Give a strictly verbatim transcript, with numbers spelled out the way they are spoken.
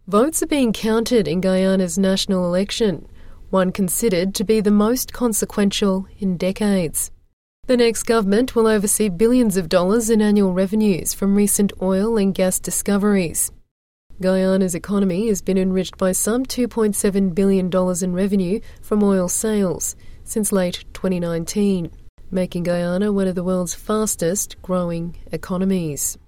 Votes are being counted in Guyana's national election, one considered to be the most consequential in decades. The next government will oversee billions of dollars in annual revenues from recent oil and gas discoveries. Guyana's economy has been enriched by some two point seven billion dollars in revenue from oil sales since late twenty nineteen, making Guyana one of the world's fastest growing economies.